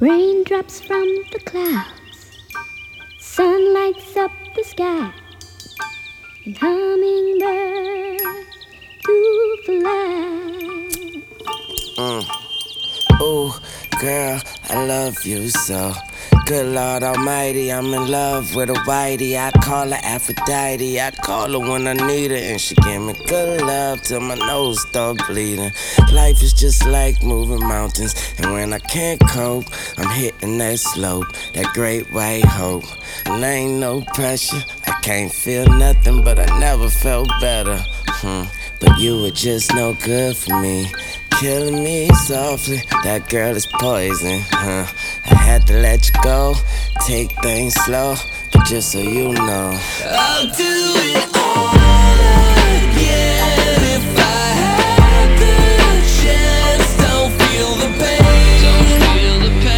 Raindrops from the clouds, sun lights up the sky, and hummingbirds do fly. Ooh, girl, I love you so. Good Lord Almighty, I'm in love with a whitey. I call her Aphrodite. I call her when I need her, and she give me good love till my nose start bleeding. Life is just like moving mountains, and when I can't cope, I'm hitting that slope, that great white hope. And there ain't no pressure, I can't feel nothing, but I never felt better. But you were just no good for me. Killing me softly, that girl is poison, I had to let you go, take things slow, but just so you know, I'll do it